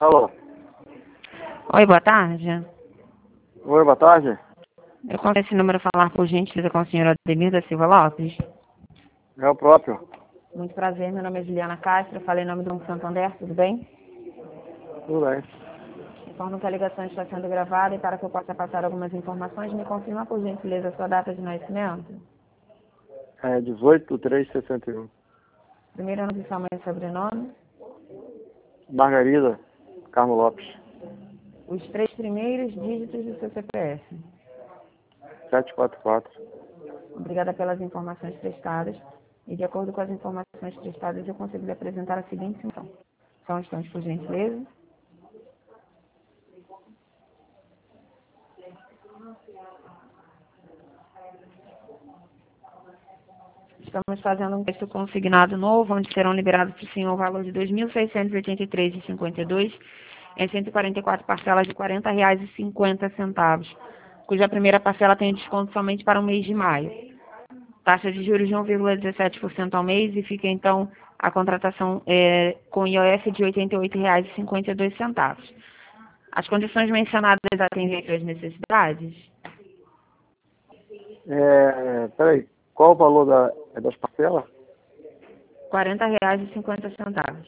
Alô. Oi, boa tarde. Oi, boa tarde. Eu conto esse número falar por gentileza com a senhora Ademir da Silva Lopes. É o próprio. Muito prazer, meu nome é Juliana Castro, eu falei em nome do Banco Santander, tudo bem? Tudo bem. Informo que a ligação está sendo gravada e para que eu possa passar algumas informações, me confirma por gentileza a sua data de nascimento. É 18/3/61. Primeiro nome de sua mãe e sobrenome. Margarida Carmo Lopes. Os 3 primeiros dígitos do seu CPF. 744. Obrigada pelas informações prestadas. E de acordo com as informações prestadas, eu consigo lhe apresentar a seguinte situação. Só um instante, por gentileza. Estamos fazendo um texto consignado novo, onde serão liberados para o senhor o valor de R$ 2.683,52 em 144 parcelas de R$ 40,50, cuja primeira parcela tem desconto somente para o mês de maio. Taxa de juros de 1,17% ao mês e fica, então, a contratação com IOF de R$ 88,52. As condições mencionadas atendem às suas necessidades? Peraí, qual o valor das parcelas? R$ 40,50.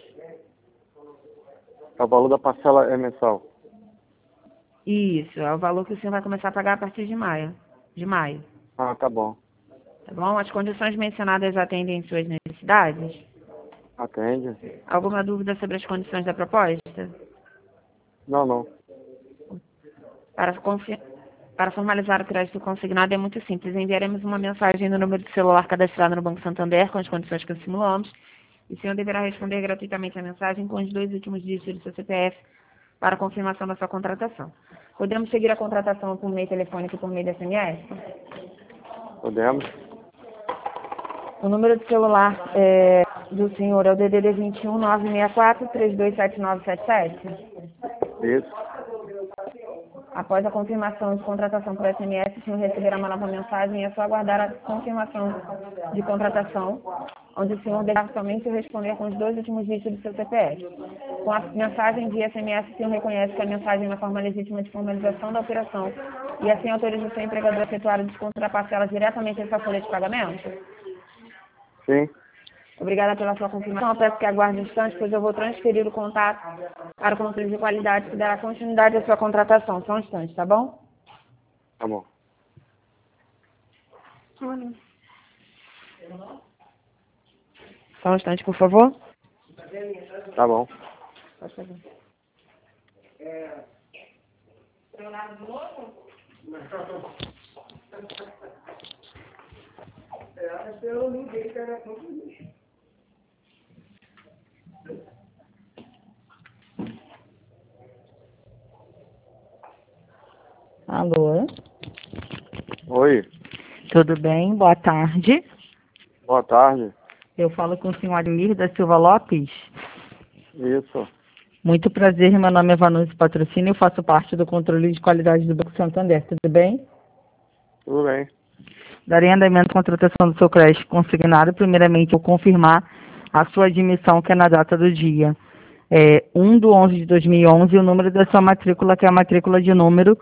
O valor da parcela é mensal. Isso, é o valor que o senhor vai começar a pagar a partir de maio. Ah, tá bom. Tá bom? As condições mencionadas atendem às suas necessidades? Atende? Alguma dúvida sobre as condições da proposta? Não. Para formalizar o crédito consignado é muito simples. Enviaremos uma mensagem no número de celular cadastrado no Banco Santander com as condições que simulamos. E o senhor deverá responder gratuitamente a mensagem com os 2 últimos dígitos do seu CPF para confirmação da sua contratação. Podemos seguir a contratação por meio telefônico e por meio de SMS? Podemos? O número de celular do senhor é o DDD 21 964 327977. Isso. Após a confirmação de contratação por SMS, o senhor receberá uma nova mensagem e é só aguardar a confirmação de contratação, onde o senhor deverá somente responder com os 2 últimos dígitos do seu CPF. Com a mensagem via SMS, o senhor reconhece que a mensagem é uma forma legítima de formalização da operação e assim autoriza o seu empregador a efetuar o desconto da parcela diretamente em sua folha de pagamento? Sim. Obrigada pela sua confirmação. Eu peço que aguarde um instante, pois eu vou transferir o contato para o controle de qualidade que dará continuidade à sua contratação. Só um instante, tá bom? Tá bom. Só um instante, por favor. Tá bom. Pode fazer. Alô? Oi. Tudo bem? Boa tarde. Boa tarde. Eu falo com o senhor Ademir da Silva Lopes. Isso. Muito prazer, meu nome é Vanúcio Patrocínio, eu faço parte do controle de qualidade do Banco Santander. Tudo bem? Tudo bem. Darei andamento à contratação do seu crédito consignado. Primeiramente, eu confirmar a sua admissão, que é na data do dia 1/11/2011, e o número da sua matrícula, que é a matrícula de número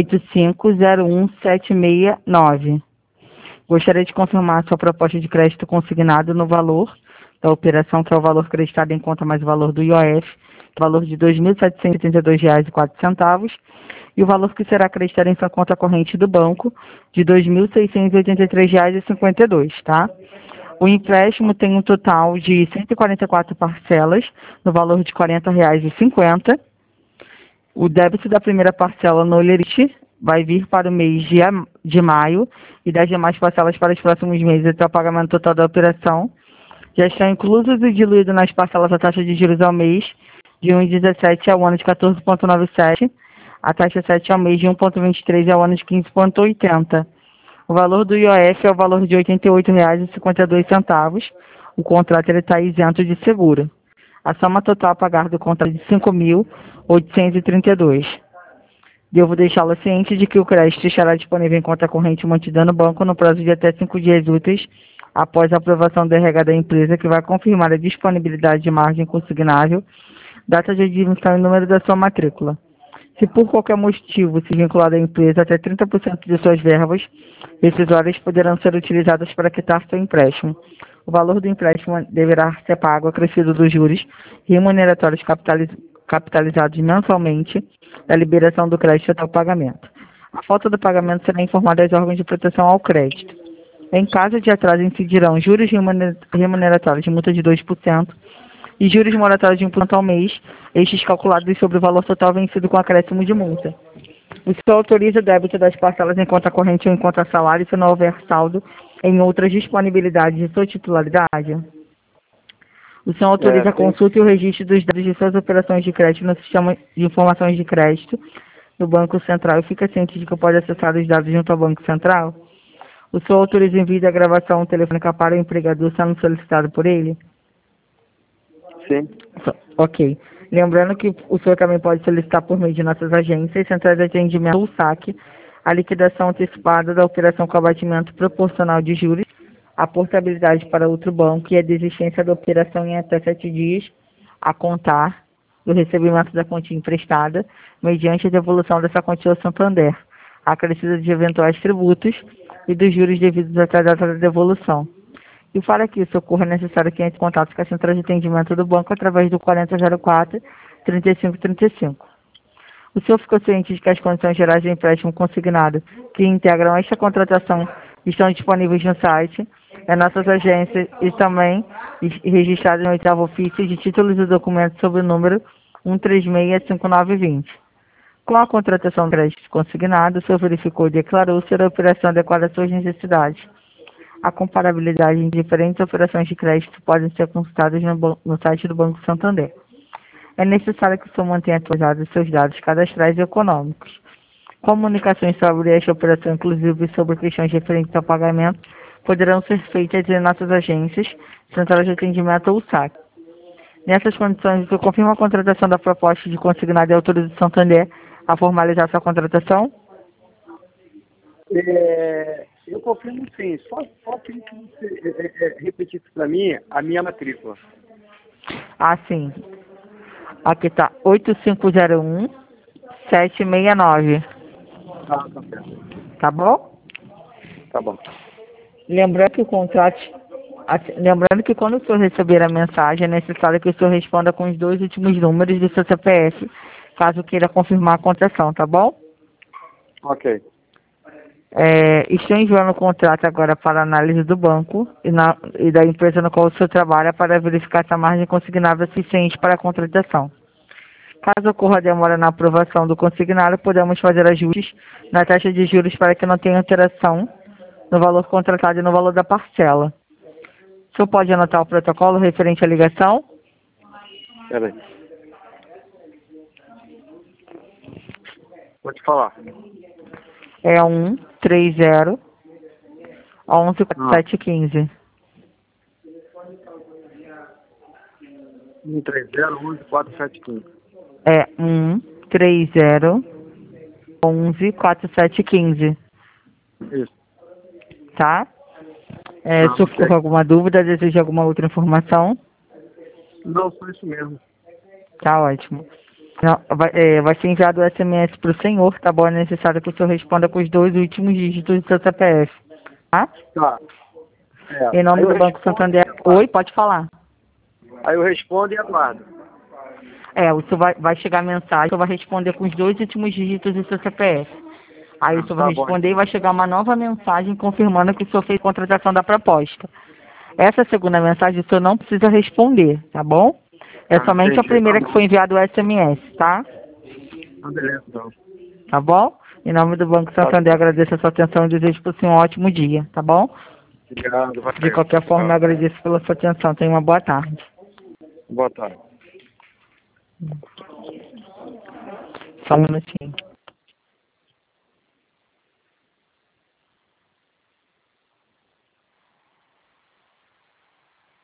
8501769. Gostaria de confirmar a sua proposta de crédito consignado no valor da operação, que é o valor creditado em conta mais o valor do IOF, valor de R$ 2.782,04, e o valor que será acreditado em sua conta corrente do banco, de R$ 2.683,52, tá? O empréstimo tem um total de 144 parcelas, no valor de R$ 40,50. O débito da primeira parcela no lerite vai vir para o mês de maio e das demais parcelas para os próximos meses até o pagamento total da operação. Já estão inclusos e diluídos nas parcelas a taxa de juros ao mês de 1,17 ao ano de 14,97, a taxa 7 ao mês de 1,23 ao ano de 15,80. O valor do IOF é o valor de R$ 88,52. O contrato está isento de seguro. A soma total a pagar do contrato é de R$ 5.832. Devo deixá-la ciente de que o crédito estará disponível em conta corrente mantida no banco no prazo de até 5 dias úteis após a aprovação do RH da empresa, que vai confirmar a disponibilidade de margem consignável data de admissão e número da sua matrícula. Se por qualquer motivo se vincular à empresa, até 30% de suas verbas rescisórias poderão ser utilizadas para quitar seu empréstimo. O valor do empréstimo deverá ser pago acrescido dos juros remuneratórios capitalizados mensalmente da liberação do crédito até o pagamento. A falta do pagamento será informada aos órgãos de proteção ao crédito. Em caso de atraso, incidirão juros remuneratórios de multa de 2% e juros moratórios de 1% ao mês, estes calculados sobre o valor total vencido com acréscimo de multa. O senhor autoriza o débito das parcelas em conta corrente ou em conta salário se não houver saldo em outras disponibilidades de sua titularidade? O senhor autoriza a consulta e o registro dos dados de suas operações de crédito no sistema de informações de crédito do Banco Central e fica ciente de que pode acessar os dados junto ao Banco Central? O senhor autoriza o envio da gravação telefônica para o empregador sendo solicitado por ele? Sim. Ok. Lembrando que o senhor também pode solicitar por meio de nossas agências, centrais de atendimento ou saque, a liquidação antecipada da operação com abatimento proporcional de juros, a portabilidade para outro banco e a desistência da operação em até 7 dias a contar do recebimento da quantia emprestada, mediante a devolução dessa quantia ao Santander, a acrescida de eventuais tributos e dos juros devidos até a data da devolução. E para que isso ocorra, é necessário que entre em contato com a central de atendimento do banco através do 4004-3535. O senhor ficou ciente de que as condições gerais de empréstimo consignado que integram esta contratação estão disponíveis no site, em nossas agências e também registradas no 8º ofício de títulos e documentos sob o número 1365920. Com a contratação de crédito consignado, o senhor verificou e declarou ser a operação adequada às suas necessidades. A comparabilidade em diferentes operações de crédito podem ser consultadas no site do Banco Santander. É necessário que o senhor mantenha atualizados seus dados cadastrais e econômicos. Comunicações sobre esta operação, inclusive sobre questões referentes ao pagamento, poderão ser feitas em nossas agências, centrais de atendimento ou SAC. Nessas condições, o senhor confirma a contratação da proposta de consignado e autoriza o Santander a formalizar sua contratação? Eu confirmo sim. Só queria que você repetisse para mim a minha matrícula. Ah, sim. Aqui está 8501-769. Tá certo. Tá bom? Tá bom. Lembrando que quando o senhor receber a mensagem, é necessário que o senhor responda com os 2 últimos números do seu CPF, caso queira confirmar a contação, tá bom? Ok. Estou enviando o contrato agora para análise do banco e da empresa no qual o senhor trabalha para verificar se a margem consignável é suficiente para a contratação. Caso ocorra demora na aprovação do consignado, podemos fazer ajustes na taxa de juros para que não tenha alteração no valor contratado e no valor da parcela. O senhor pode anotar o protocolo referente à ligação? Peraí. Pode falar. É 130 114715. 130-11-4715. É 130 114715. Isso. Tá? Se o senhor ficou com alguma dúvida, deseja alguma outra informação? Não, só isso mesmo. Tá ótimo. Não, vai ser enviado o SMS para o senhor, tá bom? É necessário que o senhor responda com os 2 últimos dígitos do seu CPF. Tá? Tá. Em nome do Banco Santander. Oi, pode falar. Aí eu respondo e aguardo. O senhor vai chegar a mensagem, o senhor vai responder com os 2 últimos dígitos do seu CPF. Aí o senhor vai responder e vai chegar uma nova mensagem confirmando que o senhor fez a contratação da proposta. Essa segunda mensagem o senhor não precisa responder, tá bom? É somente entendi, a primeira tá que foi enviado o SMS, tá? Beleza, então. Tá bom? Em nome do Banco Santander, agradeço a sua atenção e desejo para o senhor um ótimo dia, tá bom? Obrigado. De qualquer forma, eu agradeço pela sua atenção. Tenha uma boa tarde. Boa tarde. Só um minutinho.